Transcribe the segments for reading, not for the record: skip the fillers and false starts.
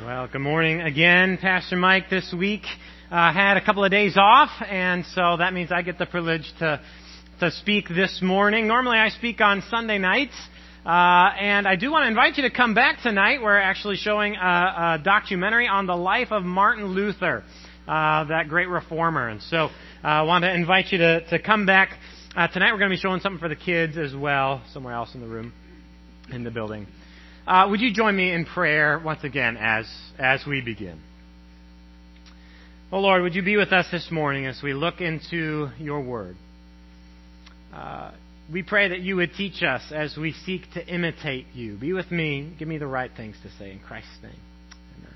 Well, good morning again. Pastor Mike this week had a couple of days off, and so that means I get the privilege to speak this morning. Normally I speak on Sunday nights, and I do want to invite you to come back tonight. We're actually showing a documentary on the life of Martin Luther, that great reformer. And so I want to invite you to come back. Tonight we're going to be showing something for the kids as well, somewhere else in the room, in the building. Would you join me in prayer once again as we begin? Oh Lord, would you be with us this morning as we look into your word? We pray that you would teach us as we seek to imitate you. Be with me. Give me the right things to say in Christ's name. Amen.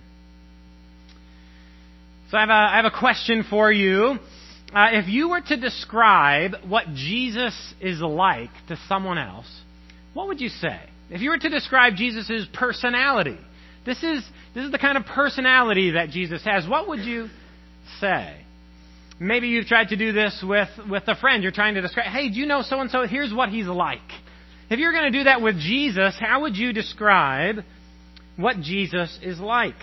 So I have a question for you. If you were to describe what Jesus is like to someone else, what would you say? If you were to describe Jesus' personality, this is the kind of personality that Jesus has, what would you say? Maybe you've tried to do this with a friend. You're trying to describe, hey, do you know so-and-so? Here's what he's like. If you're going to do that with Jesus, how would you describe what Jesus is like?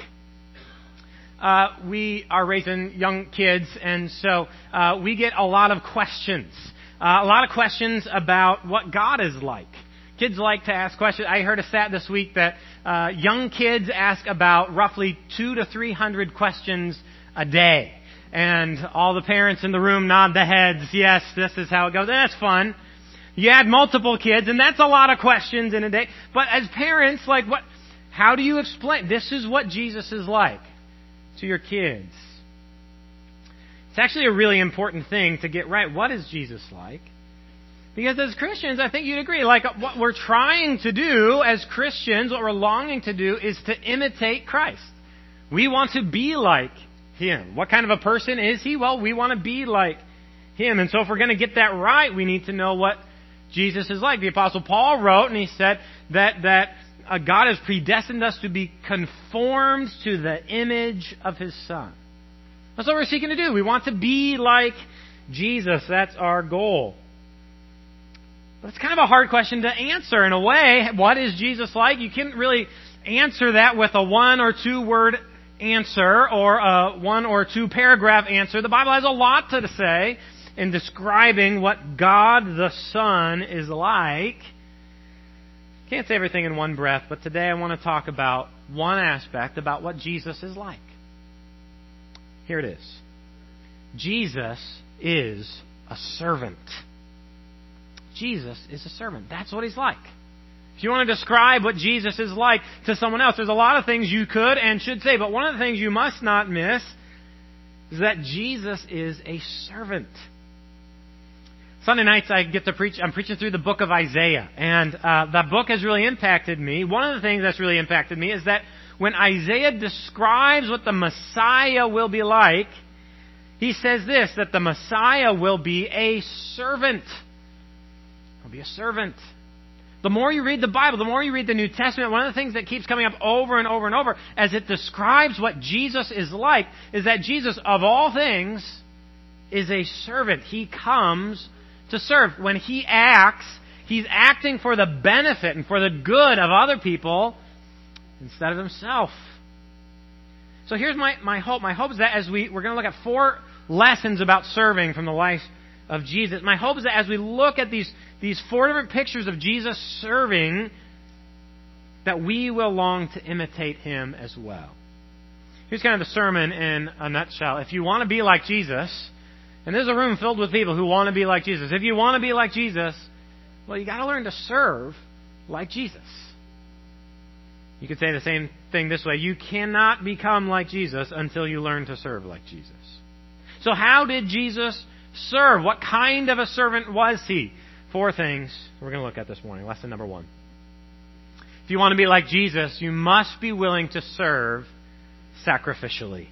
We are raising young kids, and so we get a lot of questions. A lot of questions about what God is like. Kids like to ask questions. I heard a stat this week that young kids ask about roughly 200 to 300 questions a day. And all the parents in the room nod their heads, yes, this is how it goes. And that's fun. You add multiple kids, and that's a lot of questions in a day. But as parents, how do you explain? This is what Jesus is like to your kids. It's actually a really important thing to get right. What is Jesus like? Because as Christians, I think you'd agree, what we're trying to do as Christians, what we're longing to do is to imitate Christ. We want to be like Him. What kind of a person is He? Well, we want to be like Him. And so if we're going to get that right, we need to know what Jesus is like. The Apostle Paul wrote, and he said that God has predestined us to be conformed to the image of His Son. That's what we're seeking to do. We want to be like Jesus. That's our goal. But it's kind of a hard question to answer in a way. What is Jesus like? You can't really answer that with a 1 or 2 word answer or a 1 or 2 paragraph answer. The Bible has a lot to say in describing what God the Son is like. Can't say everything in one breath, but today I want to talk about one aspect about what Jesus is like. Here it is. Jesus is a servant. Jesus is a servant. That's what He's like. If you want to describe what Jesus is like to someone else, there's a lot of things you could and should say, but one of the things you must not miss is that Jesus is a servant. Sunday nights I get to preach. I'm preaching through the book of Isaiah, and that book has really impacted me. One of the things that's really impacted me is that when Isaiah describes what the Messiah will be like, he says this, that the Messiah will be a servant. He'll be a servant. The more you read the Bible, the more you read the New Testament, one of the things that keeps coming up over and over and over as it describes what Jesus is like is that Jesus, of all things, is a servant. He comes to serve. When He acts, He's acting for the benefit and for the good of other people instead of Himself. So here's my hope. My hope is that as we're going to look at 4 lessons about serving from the life of Jesus. My hope is that as we look at these 4 different pictures of Jesus serving, that we will long to imitate Him as well. Here's kind of the sermon in a nutshell. If you want to be like Jesus, and there's a room filled with people who want to be like Jesus. If you want to be like Jesus, well, you got to learn to serve like Jesus. You could say the same thing this way. You cannot become like Jesus until you learn to serve like Jesus. So how did Jesus serve? What kind of a servant was He? 4 things we're going to look at this morning. Lesson number 1. If you want to be like Jesus, you must be willing to serve sacrificially.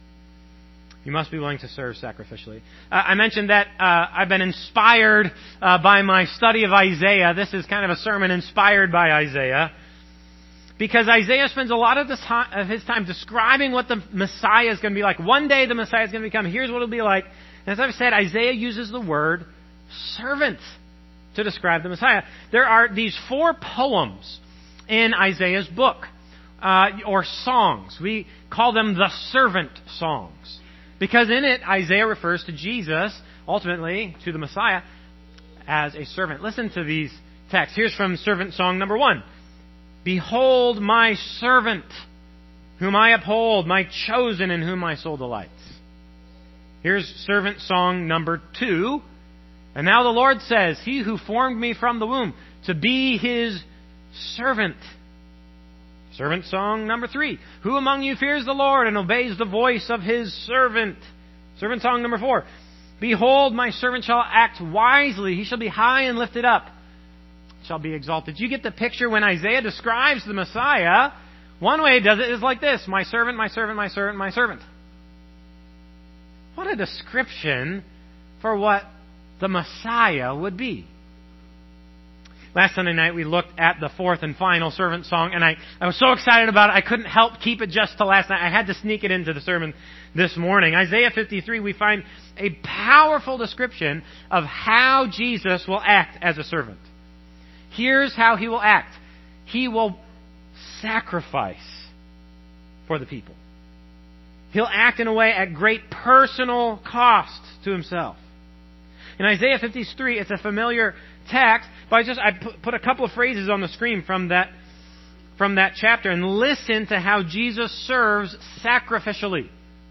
You must be willing to serve sacrificially. I mentioned that I've been inspired by my study of Isaiah. This is kind of a sermon inspired by Isaiah. Because Isaiah spends a lot of his time describing what the Messiah is going to be like. One day the Messiah is going to become. Here's what it'll be like. And as I've said, Isaiah uses the word servant to describe the Messiah. There are these 4 poems in Isaiah's book. or songs. We call them the servant songs. Because in it, Isaiah refers to Jesus, ultimately to the Messiah, as a servant. Listen to these texts. Here's from servant song number 1. Behold my servant, whom I uphold, my chosen in whom my soul delights. Here's servant song number 2. And now the Lord says, He who formed me from the womb, to be His servant. Servant song number 3. Who among you fears the Lord and obeys the voice of His servant? Servant song number 4. Behold, my servant shall act wisely. He shall be high and lifted up, shall be exalted. You get the picture when Isaiah describes the Messiah. One way he does it is like this. My servant, my servant, my servant, my servant. What a description for what the Messiah would be. Last Sunday night we looked at the 4th and final servant song, and I was so excited about it I couldn't help keep it just to last night. I had to sneak it into the sermon this morning. Isaiah 53, we find a powerful description of how Jesus will act as a servant. Here's how He will act. He will sacrifice for the people. He'll act in a way at great personal cost to Himself. In Isaiah 53, it's a familiar text, but I put a couple of phrases on the screen from that chapter, and listen to how Jesus serves sacrificially.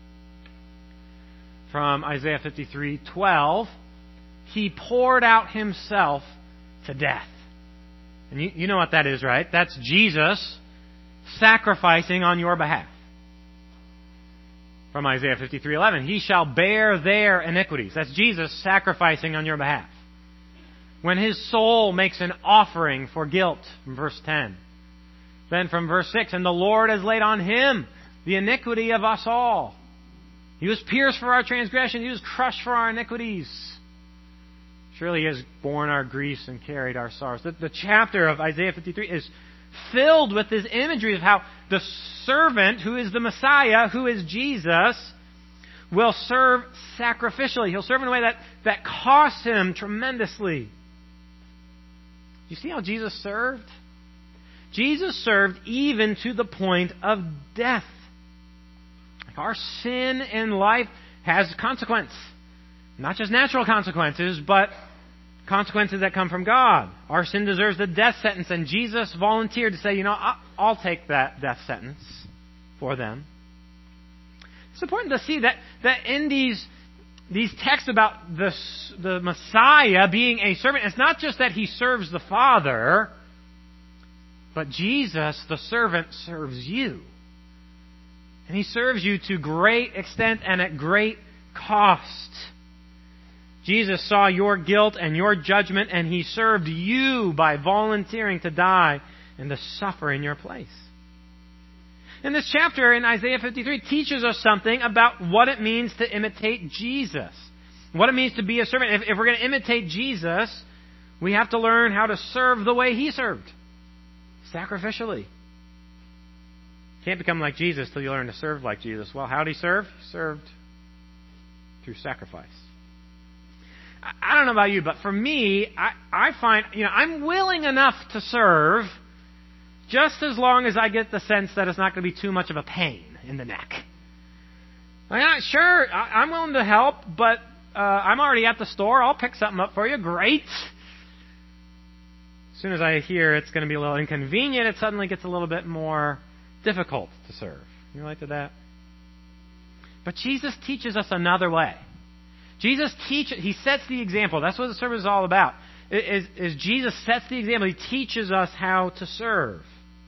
From Isaiah 53:12, He poured out Himself to death. And you know what that is, right? That's Jesus sacrificing on your behalf. From Isaiah 53:11, He shall bear their iniquities. That's Jesus sacrificing on your behalf. When His soul makes an offering for guilt, from verse 10. Then from verse 6, and the Lord has laid on Him the iniquity of us all. He was pierced for our transgression. He was crushed for our iniquities. Surely He has borne our griefs and carried our sorrows. The chapter of Isaiah 53 is filled with this imagery of how the servant, who is the Messiah, who is Jesus, will serve sacrificially. He'll serve in a way that costs Him tremendously. You see how Jesus served? Jesus served even to the point of death. Our sin in life has consequence. Not just natural consequences, but consequences that come from God. Our sin deserves the death sentence, and Jesus volunteered to say, I'll take that death sentence for them. It's important to see that in these texts about the Messiah being a servant, it's not just that He serves the Father, but Jesus, the servant, serves you. And He serves you to great extent and at great cost. Jesus saw your guilt and your judgment, and He served you by volunteering to die and to suffer in your place. And this chapter in Isaiah 53 teaches us something about what it means to imitate Jesus. What it means to be a servant. If we're going to imitate Jesus, we have to learn how to serve the way He served. Sacrificially. Can't become like Jesus till you learn to serve like Jesus. Well, how did He serve? He served through sacrifice. I don't know about you, but for me, I find, I'm willing enough to serve just as long as I get the sense that it's not going to be too much of a pain in the neck. Sure, I'm willing to help, but I'm already at the store. I'll pick something up for you. Great. As soon as I hear it's going to be a little inconvenient, it suddenly gets a little bit more difficult to serve. You relate to that? But Jesus teaches us another way. He sets the example. That's what the sermon is all about. Is Jesus sets the example. He teaches us how to serve.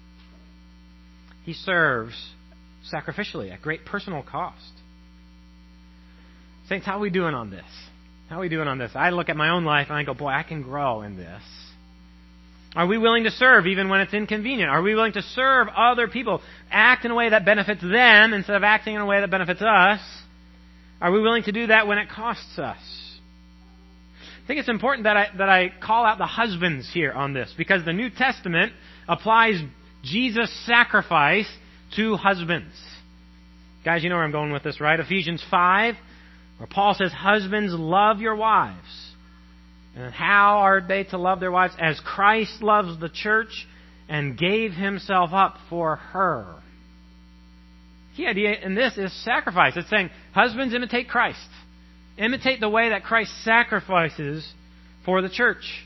He serves sacrificially at great personal cost. Saints, how are we doing on this? How are we doing on this? I look at my own life and I go, boy, I can grow in this. Are we willing to serve even when it's inconvenient? Are we willing to serve other people? Act in a way that benefits them instead of acting in a way that benefits us? Are we willing to do that when it costs us? I think it's important that I call out the husbands here on this, because the New Testament applies Jesus' sacrifice to husbands. Guys, you know where I'm going with this, right? Ephesians 5, where Paul says, husbands, love your wives. And how are they to love their wives? As Christ loves the church and gave himself up for her. The key idea in this is sacrifice. It's saying, husbands, imitate Christ. Imitate the way that Christ sacrifices for the church.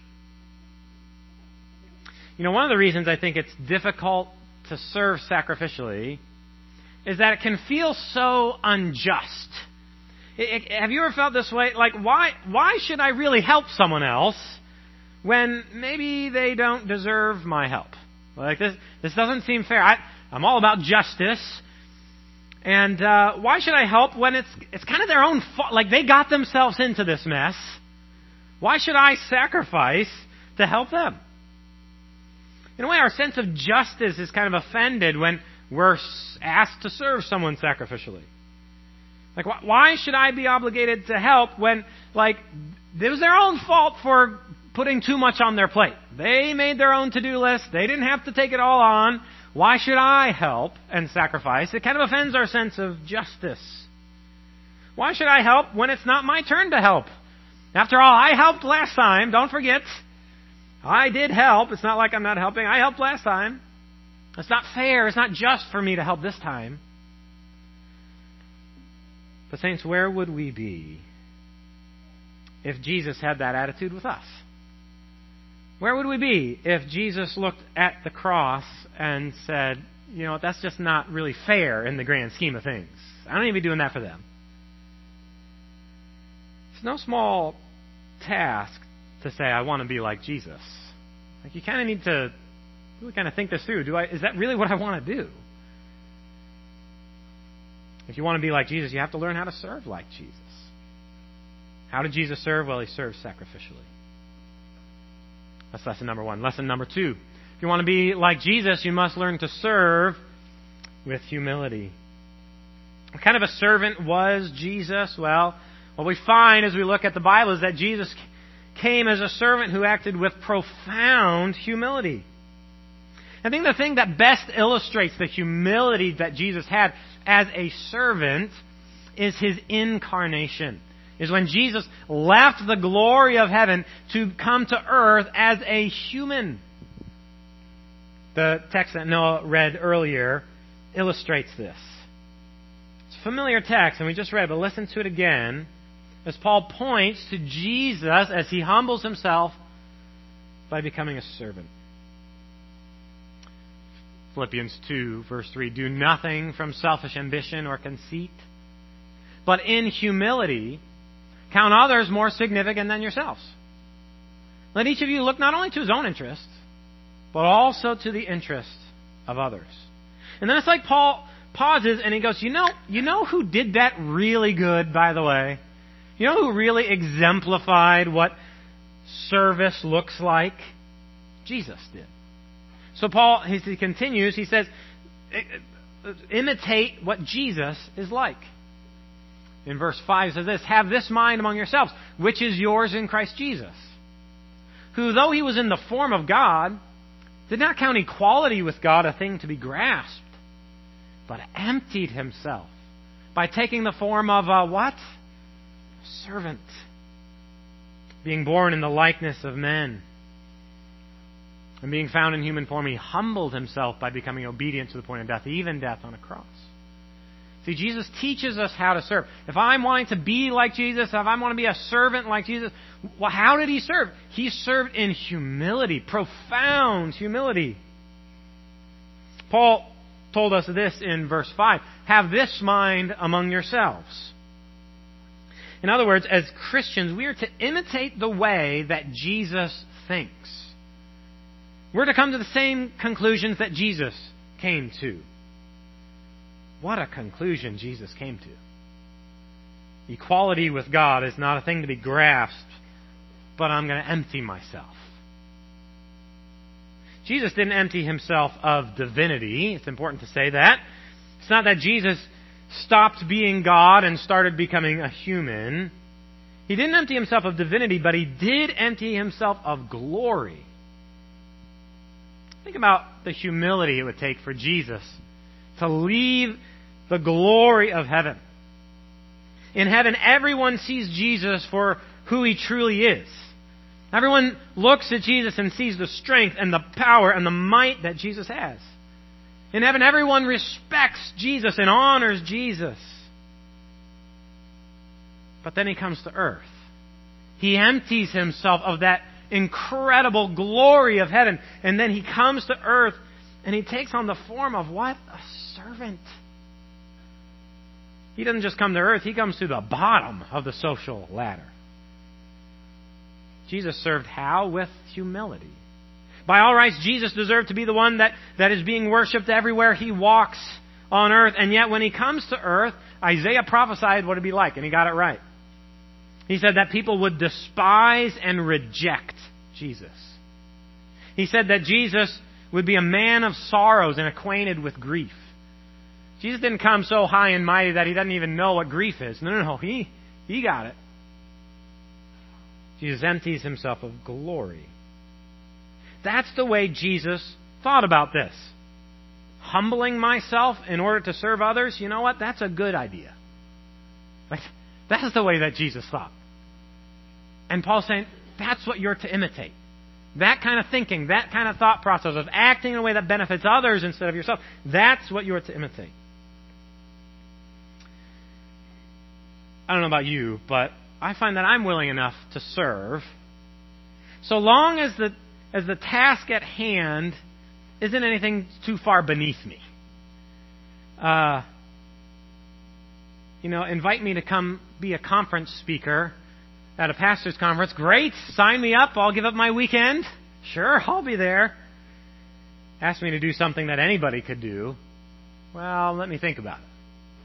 You know, one of the reasons I think it's difficult to serve sacrificially is that it can feel so unjust. Have you ever felt this way? Like, why should I really help someone else when maybe they don't deserve my help? Like, this doesn't seem fair. I'm all about justice. And why should I help when it's kind of their own fault? Like, they got themselves into this mess. Why should I sacrifice to help them? In a way, our sense of justice is kind of offended when we're asked to serve someone sacrificially. Like, why should I be obligated to help when, like, it was their own fault for putting too much on their plate? They made their own to-do list. They didn't have to take it all on. Why should I help and sacrifice? It kind of offends our sense of justice. Why should I help when it's not my turn to help? After all, I helped last time. Don't forget. I did help. It's not like I'm not helping. I helped last time. It's not fair. It's not just for me to help this time. But saints, where would we be if Jesus had that attitude with us? Where would we be if Jesus looked at the cross and said, you know, that's just not really fair in the grand scheme of things. I don't need to be doing that for them. It's no small task to say, I want to be like Jesus. Like, you kind of need to really kind of think this through. Is that really what I want to do? If you want to be like Jesus, you have to learn how to serve like Jesus. How did Jesus serve? Well, he served sacrificially. That's lesson number one. Lesson number two. If you want to be like Jesus, you must learn to serve with humility. What kind of a servant was Jesus? Well, what we find as we look at the Bible is that Jesus came as a servant who acted with profound humility. I think the thing that best illustrates the humility that Jesus had as a servant is his incarnation. Is when Jesus left the glory of heaven to come to earth as a human. The text that Noah read earlier illustrates this. It's a familiar text, and we just read, but listen to it again as Paul points to Jesus as he humbles himself by becoming a servant. Philippians 2, verse 3, do nothing from selfish ambition or conceit, but in humility count others more significant than yourselves. Let each of you look not only to his own interests, but also to the interests of others. And then it's like Paul pauses and he goes, you know who did that really good, by the way? You know who really exemplified what service looks like? Jesus did. So Paul, as he continues, he says, imitate what Jesus is like. In verse 5 it says this, have this mind among yourselves, which is yours in Christ Jesus, who though he was in the form of God, did not count equality with God a thing to be grasped, but emptied himself by taking the form of a what? Servant, being born in the likeness of men. And being found in human form, he humbled himself by becoming obedient to the point of death, even death on a cross. See, Jesus teaches us how to serve. If I'm wanting to be like Jesus, if I want to be a servant like Jesus, well, how did he serve? He served in humility, profound humility. Paul told us this in verse 5. Have this mind among yourselves. In other words, as Christians, we are to imitate the way that Jesus thinks. We're to come to the same conclusions that Jesus came to. What a conclusion Jesus came to. Equality with God is not a thing to be grasped, but I'm going to empty myself. Jesus didn't empty himself of divinity. It's important to say that. It's not that Jesus stopped being God and started becoming a human. He didn't empty himself of divinity, but he did empty himself of glory. Think about the humility it would take for Jesus to leave the glory of heaven. In heaven, everyone sees Jesus for who he truly is. Everyone looks at Jesus and sees the strength and the power and the might that Jesus has. In heaven, everyone respects Jesus and honors Jesus. But then he comes to earth. He empties himself of that incredible glory of heaven. And then he comes to earth and he takes on the form of what? A servant. He doesn't just come to earth, he comes to the bottom of the social ladder. Jesus served how? With humility. By all rights, Jesus deserved to be the one that is being worshipped everywhere he walks on earth. And yet when he comes to earth, Isaiah prophesied what it'd be like, and he got it right. He said that people would despise and reject Jesus. He said that Jesus would be a man of sorrows and acquainted with grief. Jesus didn't come so high and mighty that he doesn't even know what grief is. No. He got it. Jesus empties himself of glory. That's the way Jesus thought about this. Humbling myself in order to serve others, you know what? That's a good idea. That's the way that Jesus thought. And Paul's saying, that's what you're to imitate. That kind of thinking, that kind of thought process of acting in a way that benefits others instead of yourself, that's what you're to imitate. I don't know about you, but I find that I'm willing enough to serve so long as the task at hand isn't anything too far beneath me. Invite me to come be a conference speaker at a pastor's conference. Great, sign me up. I'll give up my weekend. Sure, I'll be there. Ask me to do something that anybody could do. Well, let me think about it.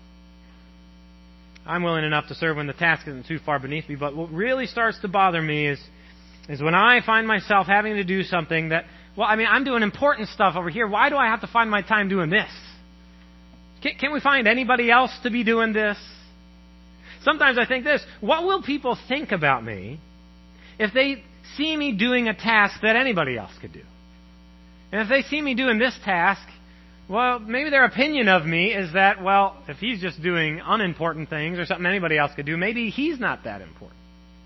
I'm willing enough to serve when the task isn't too far beneath me, but what really starts to bother me is when I find myself having to do something that, I'm doing important stuff over here. Why do I have to find my time doing this? Can't we find anybody else to be doing this? Sometimes I think this, what will people think about me if they see me doing a task that anybody else could do? And if they see me doing this task, well, maybe their opinion of me is that, if he's just doing unimportant things or something anybody else could do, maybe he's not that important.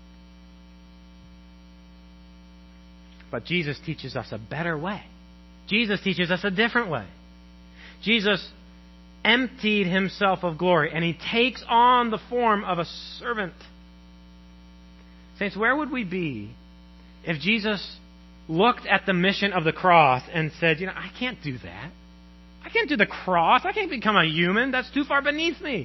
But Jesus teaches us a better way. Jesus teaches us a different way. Jesus emptied himself of glory, and he takes on the form of a servant. Saints, where would we be if Jesus looked at the mission of the cross and said, I can't do that. I can't do the cross. I can't become a human. That's too far beneath me.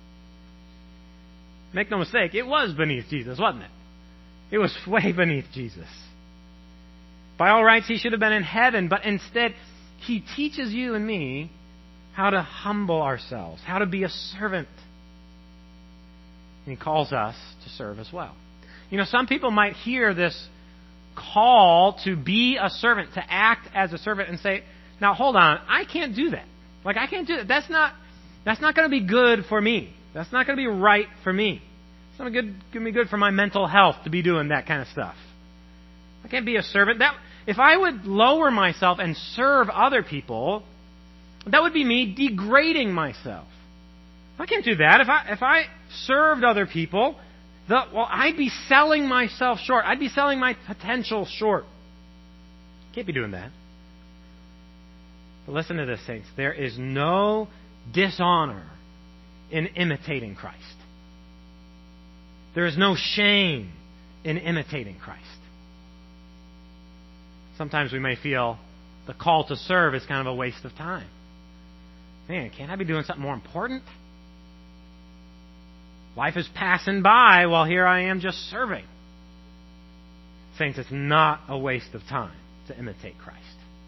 Make no mistake, it was beneath Jesus, wasn't it? It was way beneath Jesus. By all rights, he should have been in heaven, but instead, he teaches you and me how to humble ourselves, how to be a servant. And he calls us to serve as well. Some people might hear this call to be a servant, to act as a servant, and say, now hold on, I can't do that. I can't do that. That's not going to be good for me. That's not going to be right for me. It's not going to be good for my mental health to be doing that kind of stuff. I can't be a servant. If I would lower myself and serve other people, that would be me degrading myself. I can't do that. If I served other people, I'd be selling myself short. I'd be selling my potential short. Can't be doing that. But listen to this, saints. There is no dishonor in imitating Christ. There is no shame in imitating Christ. Sometimes we may feel the call to serve is kind of a waste of time. Man, can't I be doing something more important? Life is passing by while here I am just serving. Saints, it's not a waste of time to imitate Christ.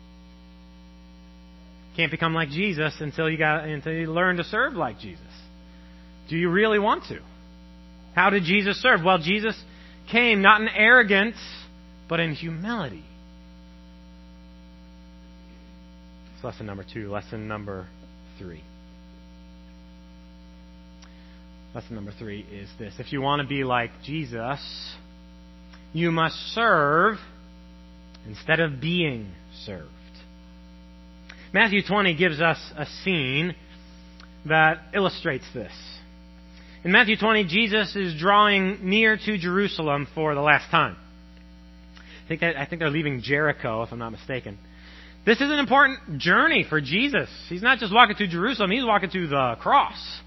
Can't become like Jesus until you learn to serve like Jesus. Do you really want to? How did Jesus serve? Well, Jesus came not in arrogance, but in humility. It's lesson number 2. Lesson number 3. Lesson number 3 is this. If you want to be like Jesus, you must serve instead of being served. Matthew 20 gives us a scene that illustrates this. In Matthew 20, Jesus is drawing near to Jerusalem for the last time. I think they're leaving Jericho, if I'm not mistaken. This is an important journey for Jesus. He's not just walking to Jerusalem, he's walking to the cross.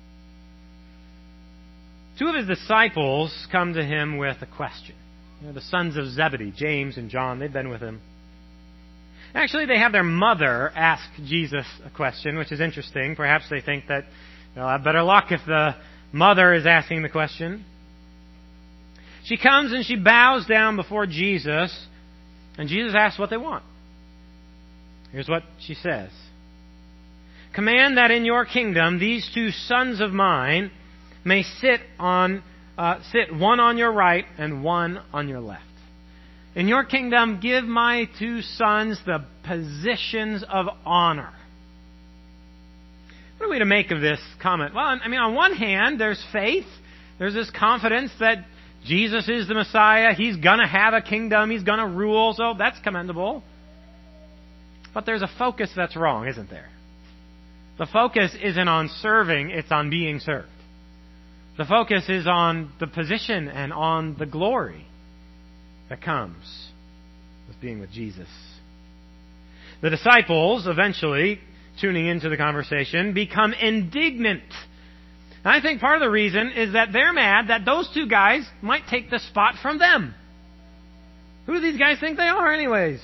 Two of his disciples come to him with a question. The sons of Zebedee, James and John, they've been with him. Actually, they have their mother ask Jesus a question, which is interesting. Perhaps they think that they'll have better luck if the mother is asking the question. She comes and she bows down before Jesus, and Jesus asks what they want. Here's what she says. Command that in your kingdom these two sons of mine may sit one on your right and one on your left. In your kingdom, give my two sons the positions of honor. What are we to make of this comment? Well, I mean, on one hand, there's faith. There's this confidence that Jesus is the Messiah. He's going to have a kingdom. He's going to rule. So that's commendable. But there's a focus that's wrong, isn't there? The focus isn't on serving. It's on being served. The focus is on the position and on the glory that comes with being with Jesus. The disciples, eventually, tuning into the conversation, become indignant. And I think part of the reason is that they're mad that those two guys might take the spot from them. Who do these guys think they are anyways?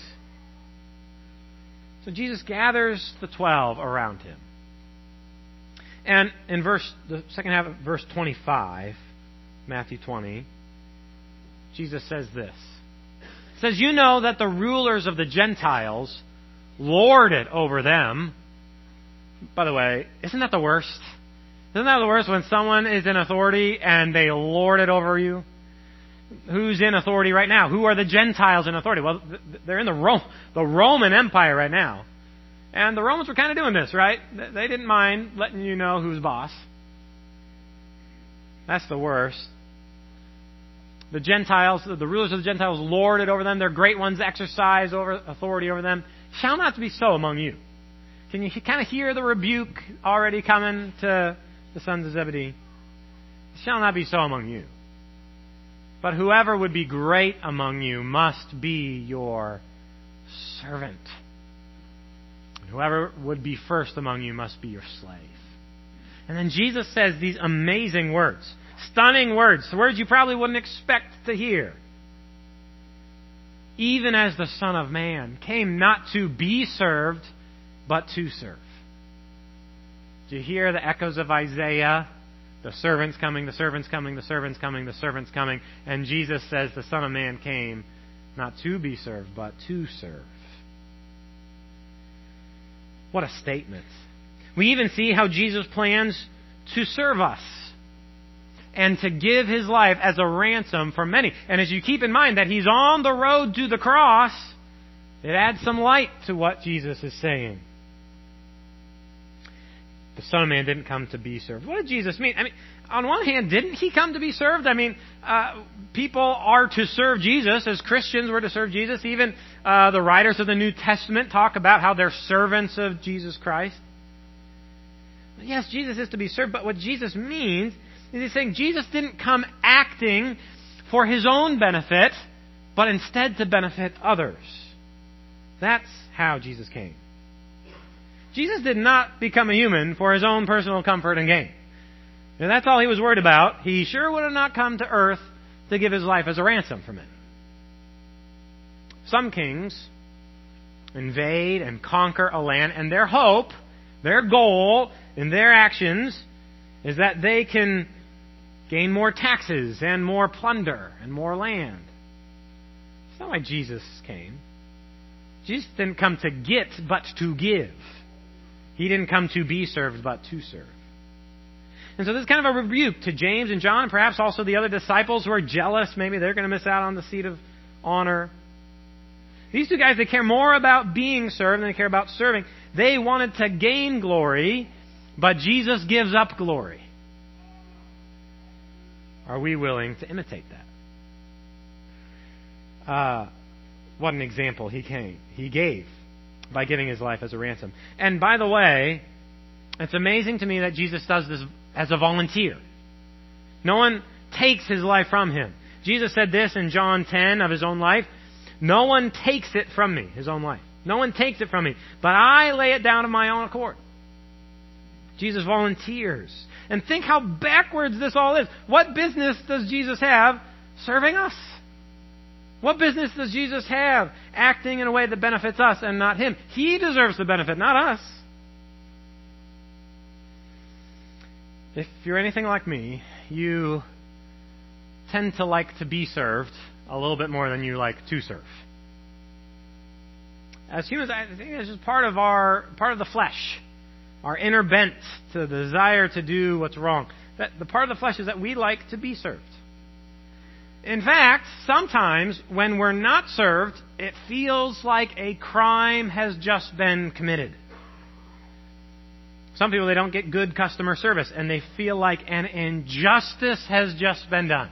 So Jesus gathers the 12 around him. And in the second half of verse 25, Matthew 20, Jesus says this. It says, you know that the rulers of the Gentiles lord it over them. By the way, isn't that the worst? Isn't that the worst when someone is in authority and they lord it over you? Who's in authority right now? Who are the Gentiles in authority? Well, they're in the Roman Empire right now. And the Romans were kind of doing this, right? They didn't mind letting you know who's boss. That's the worst. The Gentiles, the rulers of the Gentiles lord it over them. Their great ones exercise authority over them. Shall not be so among you. Can you kind of hear the rebuke already coming to the sons of Zebedee? It shall not be so among you. But whoever would be great among you must be your servant. And whoever would be first among you must be your slave. And then Jesus says these amazing words. Stunning words. Words you probably wouldn't expect to hear. Even as the Son of Man came not to be served, but to serve. Do you hear the echoes of Isaiah? The servant's coming, the servant's coming, the servant's coming, the servant's coming. And Jesus says the Son of Man came not to be served, but to serve. What a statement. We even see how Jesus plans to serve us and to give his life as a ransom for many. And as you keep in mind that he's on the road to the cross, it adds some light to what Jesus is saying. The Son of Man didn't come to be served. What did Jesus mean? I mean, on one hand, didn't he come to be served? I mean, people are to serve Jesus as Christians were to serve Jesus. Even the writers of the New Testament talk about how they're servants of Jesus Christ. Yes, Jesus is to be served, but what Jesus means is he's saying Jesus didn't come acting for his own benefit, but instead to benefit others. That's how Jesus came. Jesus did not become a human for his own personal comfort and gain. And that's all he was worried about. He sure would have not come to earth to give his life as a ransom for men. Some kings invade and conquer a land, and their hope, their goal in their actions is that they can gain more taxes and more plunder and more land. It's not why Jesus came. Jesus didn't come to get, but to give. He didn't come to be served, but to serve. And so this is kind of a rebuke to James and John, and perhaps also the other disciples who are jealous. Maybe they're going to miss out on the seat of honor. These two guys, they care more about being served than they care about serving. They wanted to gain glory, but Jesus gives up glory. Are we willing to imitate that? What an example he gave by giving his life as a ransom. And by the way, it's amazing to me that Jesus does this as a volunteer. No one takes his life from him. Jesus said this in John 10 of his own life, No one takes it from me, his own life. No one takes it from me, but I lay it down of my own accord. Jesus volunteers. And think how backwards this all is. What business does Jesus have serving us? What business does Jesus have acting in a way that benefits us and not him? He deserves the benefit, not us. If you're anything like me, you tend to like to be served a little bit more than you like to serve. As humans, I think it's just part of the flesh, our inner bent to the desire to do what's wrong. That the part of the flesh is that we like to be served. In fact, sometimes when we're not served, it feels like a crime has just been committed. Some people, they don't get good customer service, and they feel like an injustice has just been done.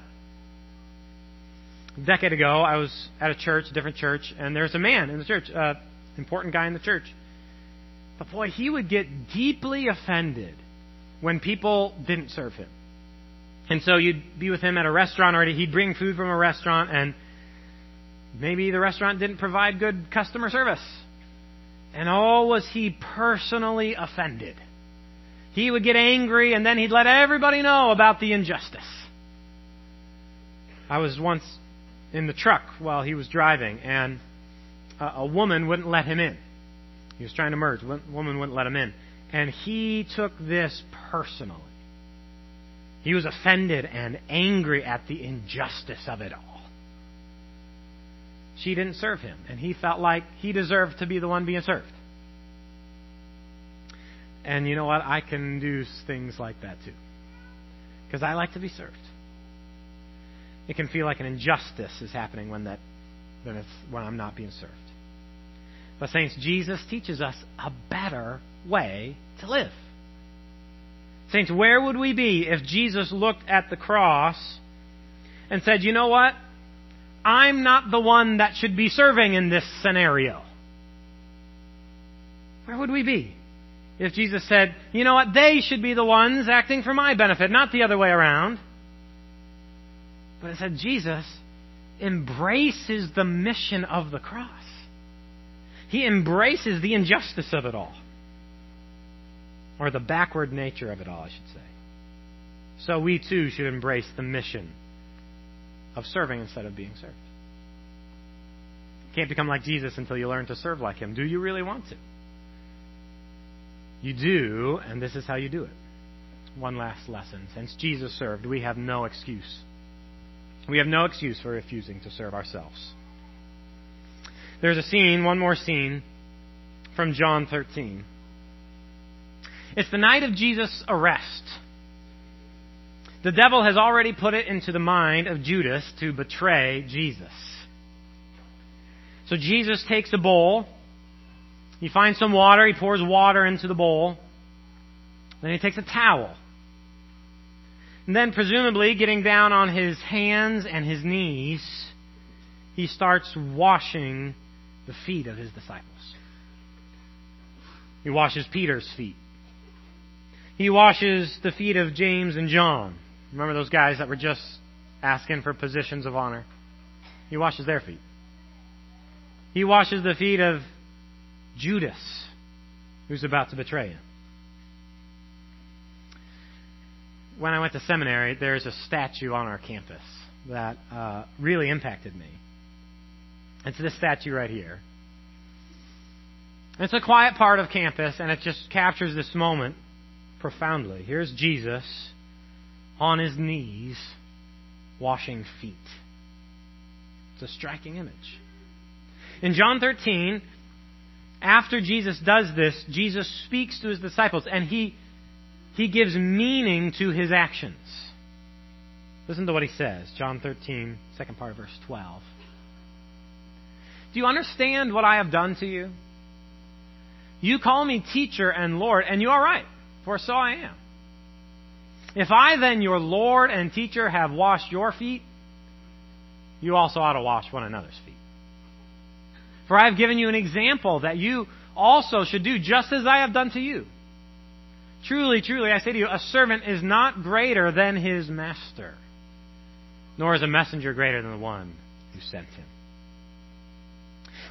A decade ago, I was at a church, a different church, and there's a man in the church, important guy in the church. But boy, he would get deeply offended when people didn't serve him. And so you'd be with him at a restaurant, or he'd bring food from a restaurant, and maybe the restaurant didn't provide good customer service. And oh, was he personally offended. He would get angry, and then he'd let everybody know about the injustice. I was once in the truck while he was driving, and a woman wouldn't let him in. He was trying to merge. A woman wouldn't let him in. And he took this personally. He was offended and angry at the injustice of it all. She didn't serve him, and he felt like he deserved to be the one being served. And you know what? I can do things like that too. Because I like to be served. It can feel like an injustice is happening when I'm not being served. But saints, Jesus teaches us a better way to live. Saints, where would we be if Jesus looked at the cross and said, you know what? I'm not the one that should be serving in this scenario. Where would we be if Jesus said, you know what? They should be the ones acting for my benefit, not the other way around. But it said Jesus embraces the mission of the cross. He embraces the injustice of it all. Or the backward nature of it all, I should say. So we too should embrace the mission of serving instead of being served. You can't become like Jesus until you learn to serve like him. Do you really want to? You do, and this is how you do it. One last lesson. Since Jesus served, we have no excuse. We have no excuse for refusing to serve ourselves. There's a scene, one more scene, from John 13. It's the night of Jesus' arrest. The devil has already put it into the mind of Judas to betray Jesus. So Jesus takes a bowl. He finds some water. He pours water into the bowl. Then he takes a towel. And then, presumably, getting down on his hands and his knees, he starts washing the feet of his disciples. He washes Peter's feet. He washes the feet of James and John. Remember those guys that were just asking for positions of honor? He washes their feet. He washes the feet of Judas, who's about to betray him. When I went to seminary, there's a statue on our campus that really impacted me. It's this statue right here. It's a quiet part of campus, and it just captures this moment profoundly. Here's Jesus on his knees washing feet. It's a striking image. In John 13, after Jesus does this, Jesus speaks to his disciples, and he gives meaning to his actions. Listen to what he says. John 13, second part of verse 12. Do you understand what I have done to you? You call me teacher and Lord, and you are right, for so I am. If I then, your Lord and teacher, have washed your feet, you also ought to wash one another's feet. For I have given you an example that you also should do just as I have done to you. Truly, truly, I say to you, a servant is not greater than his master, nor is a messenger greater than the one who sent him.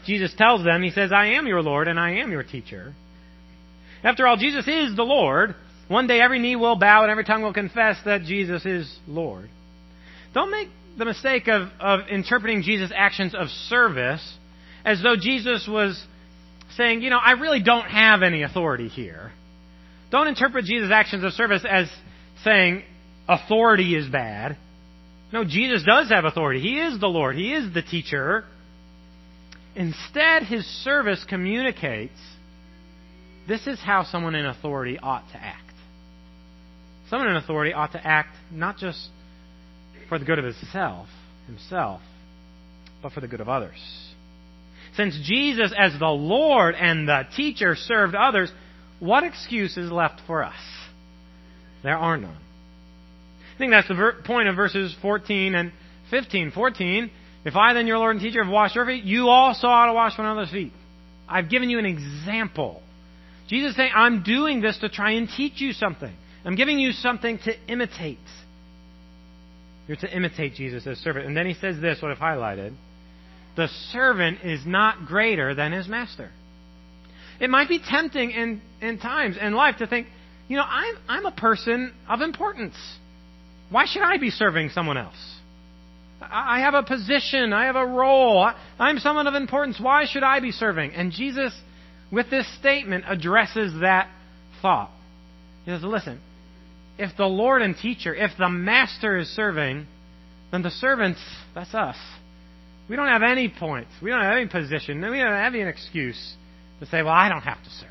Jesus tells them, he says, I am your Lord and I am your teacher. After all, Jesus is the Lord. One day every knee will bow and every tongue will confess that Jesus is Lord. Don't make the mistake of interpreting Jesus' actions of service as though Jesus was saying, I really don't have any authority here. Don't interpret Jesus' actions of service as saying authority is bad. No, Jesus does have authority. He is the Lord. He is the teacher. Instead, his service communicates this is how someone in authority ought to act. Someone in authority ought to act not just for the good of himself, but for the good of others. Since Jesus, as the Lord and the teacher, served others, what excuse is left for us? There are none. I think that's the point of verses 14 and 15. 14, if I then, your Lord and teacher, have washed your feet, you also ought to wash one another's feet. I've given you an example. Jesus is saying, I'm doing this to try and teach you something. I'm giving you something to imitate. You're to imitate Jesus as servant. And then he says this, what I've highlighted. The servant is not greater than his master. It might be tempting in times in life to think, I'm a person of importance. Why should I be serving someone else? I have a position. I have a role. I'm someone of importance. Why should I be serving? And Jesus, with this statement, addresses that thought. He says, listen, if the Lord and teacher, if the master is serving, then the servants, that's us. We don't have any points. We don't have any position. We don't have any excuse to say, well, I don't have to serve.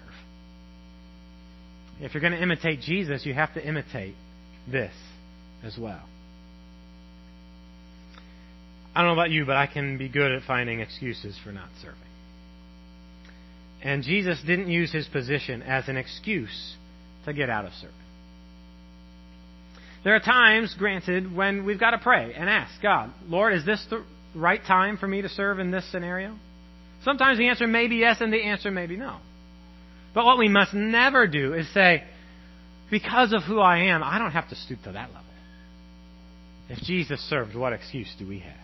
If you're going to imitate Jesus, you have to imitate this as well. I don't know about you, but I can be good at finding excuses for not serving. And Jesus didn't use his position as an excuse to get out of serving. There are times, granted, when we've got to pray and ask God, Lord, is this the right time for me to serve in this scenario? Sometimes the answer may be yes and the answer may be no. But what we must never do is say, because of who I am, I don't have to stoop to that level. If Jesus served, what excuse do we have?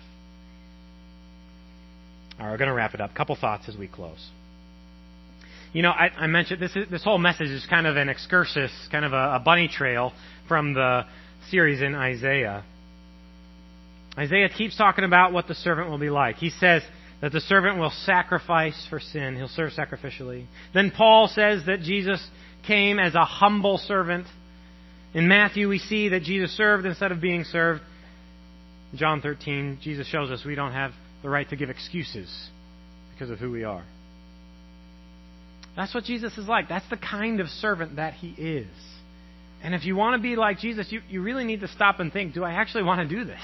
All right, we're going to wrap it up. A couple thoughts as we close. I mentioned this whole message is kind of an excursus, kind of a bunny trail from the series in Isaiah. Isaiah keeps talking about what the servant will be like. He says that the servant will sacrifice for sin. He'll serve sacrificially. Then Paul says that Jesus came as a humble servant. In Matthew, we see that Jesus served instead of being served. In John 13, Jesus shows us we don't have the right to give excuses because of who we are. That's what Jesus is like. That's the kind of servant that he is. And if you want to be like Jesus, you really need to stop and think, do I actually want to do this?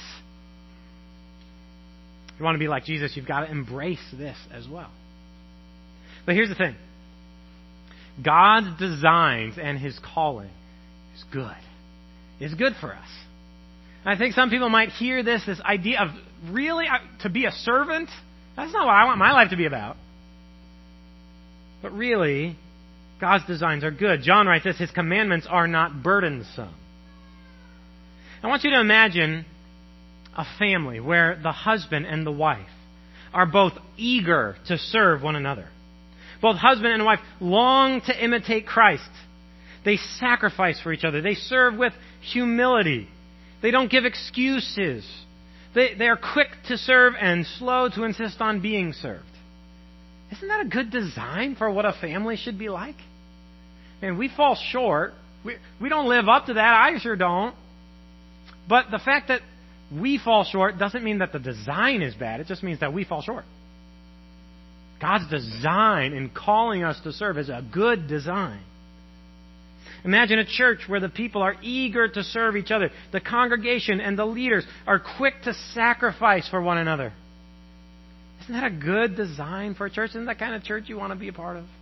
If you want to be like Jesus, you've got to embrace this as well. But here's the thing. God's designs and his calling is good. It's good for us. And I think some people might hear this idea of really to be a servant. That's not what I want my life to be about. But really, God's designs are good. John writes this, his commandments are not burdensome. I want you to imagine a family where the husband and the wife are both eager to serve one another. Both husband and wife long to imitate Christ. They sacrifice for each other. They serve with humility. They don't give excuses. They are quick to serve and slow to insist on being served. Isn't that a good design for what a family should be like? And we fall short. We don't live up to that. I sure don't. But the fact that we fall short doesn't mean that the design is bad. It just means that we fall short. God's design in calling us to serve is a good design. Imagine a church where the people are eager to serve each other. The congregation and the leaders are quick to sacrifice for one another. Isn't that a good design for a church? Isn't that kind of church you want to be a part of?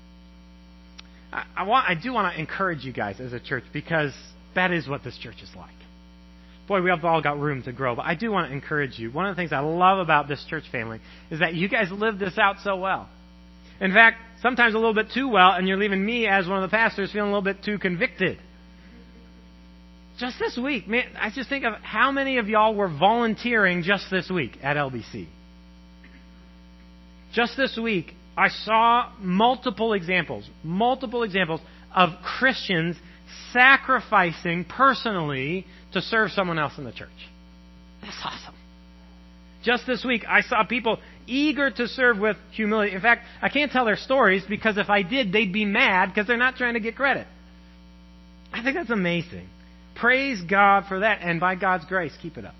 I do want to encourage you guys as a church because that is what this church is like. Boy, we have all got room to grow, but I do want to encourage you. One of the things I love about this church family is that you guys live this out so well. In fact, sometimes a little bit too well, and you're leaving me as one of the pastors feeling a little bit too convicted. Just this week, man, I just think of how many of y'all were volunteering just this week at LBC. Just this week, I saw multiple examples of Christians sacrificing personally to serve someone else in the church. That's awesome. Just this week, I saw people eager to serve with humility. In fact, I can't tell their stories because if I did, they'd be mad because they're not trying to get credit. I think that's amazing. Praise God for that, and by God's grace, keep it up.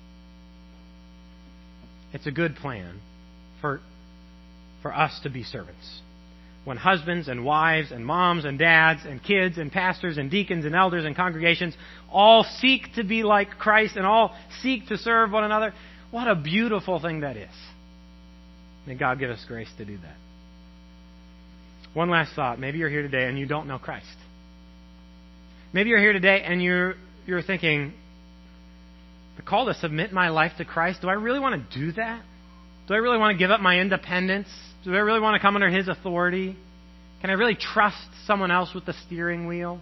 It's a good plan for us to be servants. When husbands and wives and moms and dads and kids and pastors and deacons and elders and congregations all seek to be like Christ and all seek to serve one another, what a beautiful thing that is. May God give us grace to do that. One last thought. Maybe you're here today and you don't know Christ. Maybe you're here today and you're thinking, the call to submit my life to Christ, do I really want to do that? Do I really want to give up my independence? Do I really want to come under His authority? Can I really trust someone else with the steering wheel?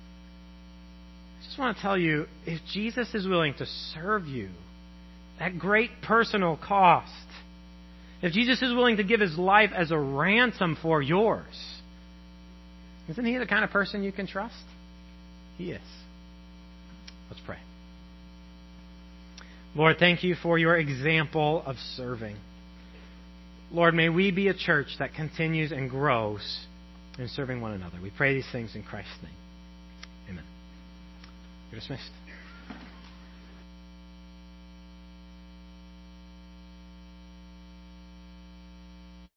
I just want to tell you, if Jesus is willing to serve you at great personal cost, if Jesus is willing to give His life as a ransom for yours, isn't He the kind of person you can trust? He is. Let's pray. Lord, thank You for Your example of serving. Lord, may we be a church that continues and grows in serving one another. We pray these things in Christ's name. Amen. You're dismissed.